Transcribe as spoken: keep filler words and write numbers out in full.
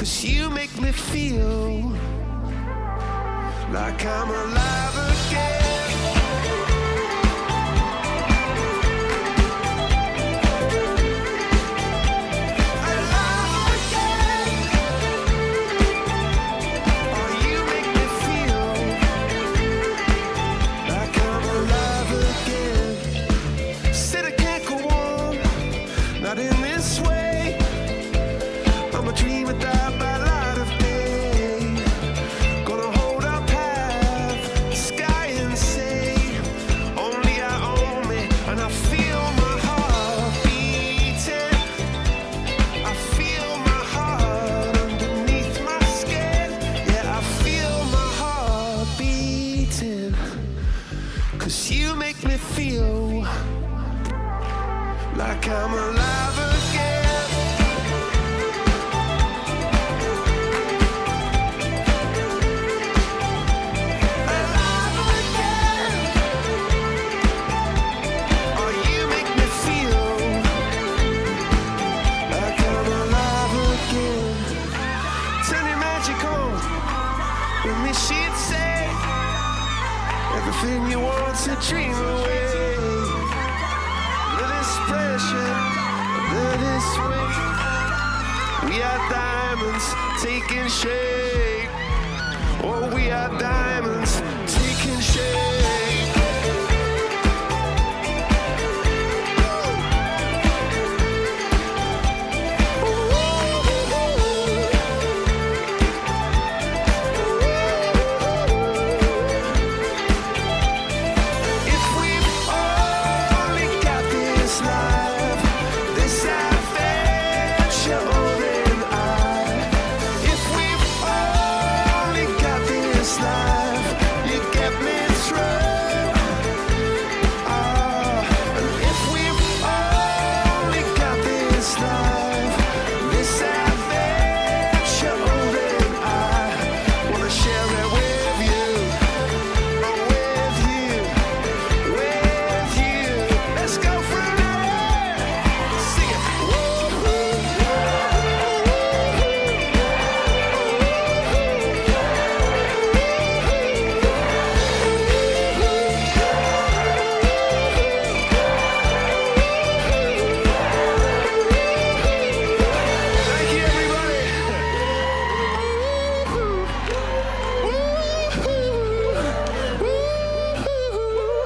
'cause you make me feel like I'm alive again. Cause you make me feel like I'm alive again. Alive again. Oh, you make me feel like I'm alive again. Turn your magic on with me, she'd say. Everything you want to dream away. Let this pressure, let this weight. We are diamonds taking shape. Oh, we are diamonds taking shape.